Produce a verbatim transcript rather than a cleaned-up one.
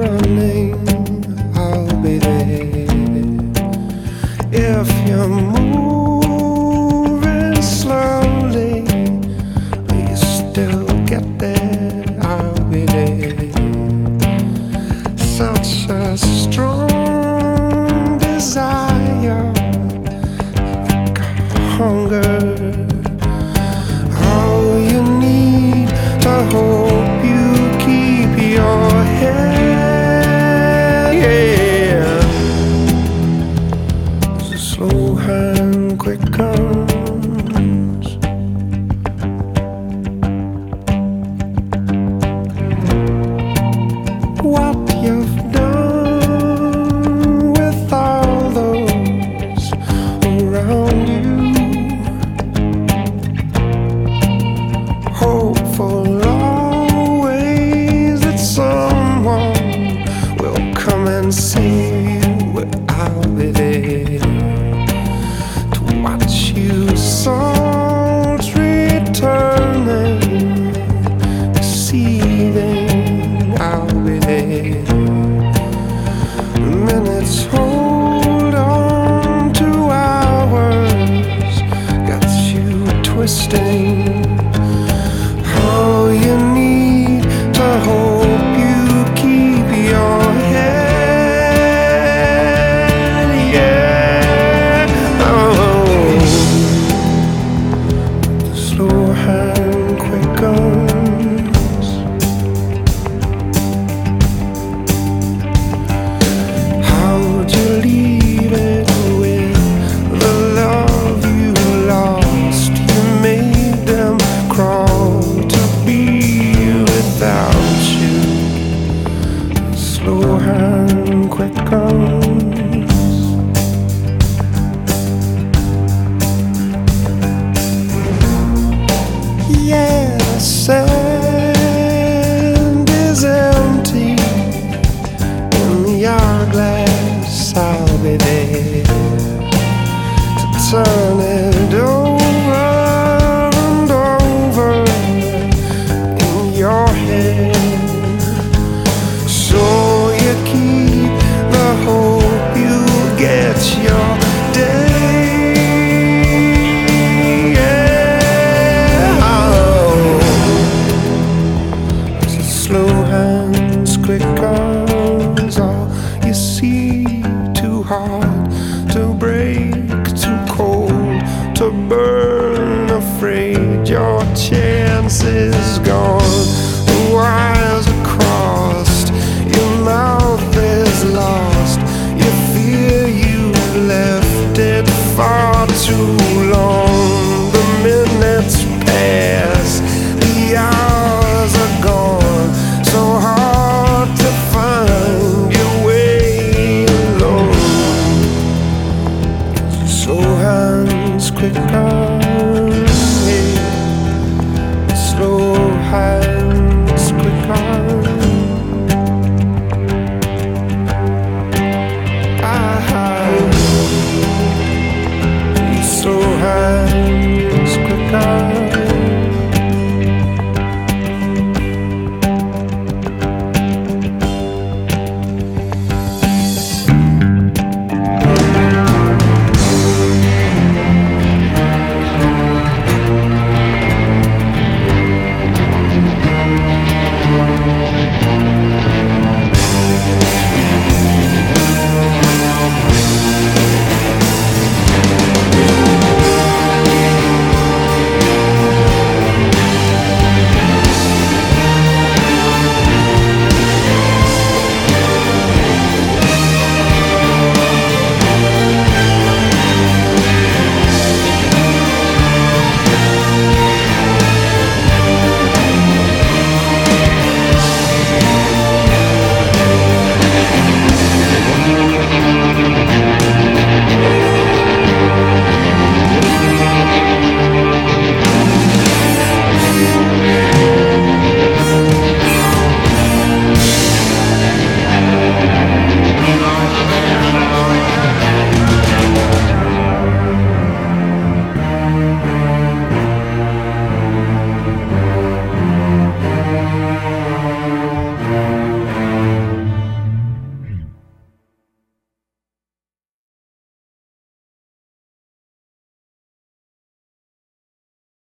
turning, I'll be there. If you're moving slowly, you still get there, I'll be there. Such a strong desire, hunger. All you need to hope you keep your head. Yeah. It's a slow hand, quick comes. What you've done with all those around you, hopeful always that someone will come and save you. I'll be there to watch you souls returning, deceiving. I'll be there. Minutes hold on to hours, got you twisting. All you need to hope you keep your head, yeah. Oh, the slow hand, quick guns. How'd you leave it with the love you lost? You made them crawl to be without you. Slow hand, quick comes. Yeah, the sand is empty in the hourglass. I'll be there to turn it over and over in your head, so you keep the hope you get your day. Yeah. Oh, it's a slow hands, quick guns. All you see, too hard to break, too cold to burn. Afraid your chances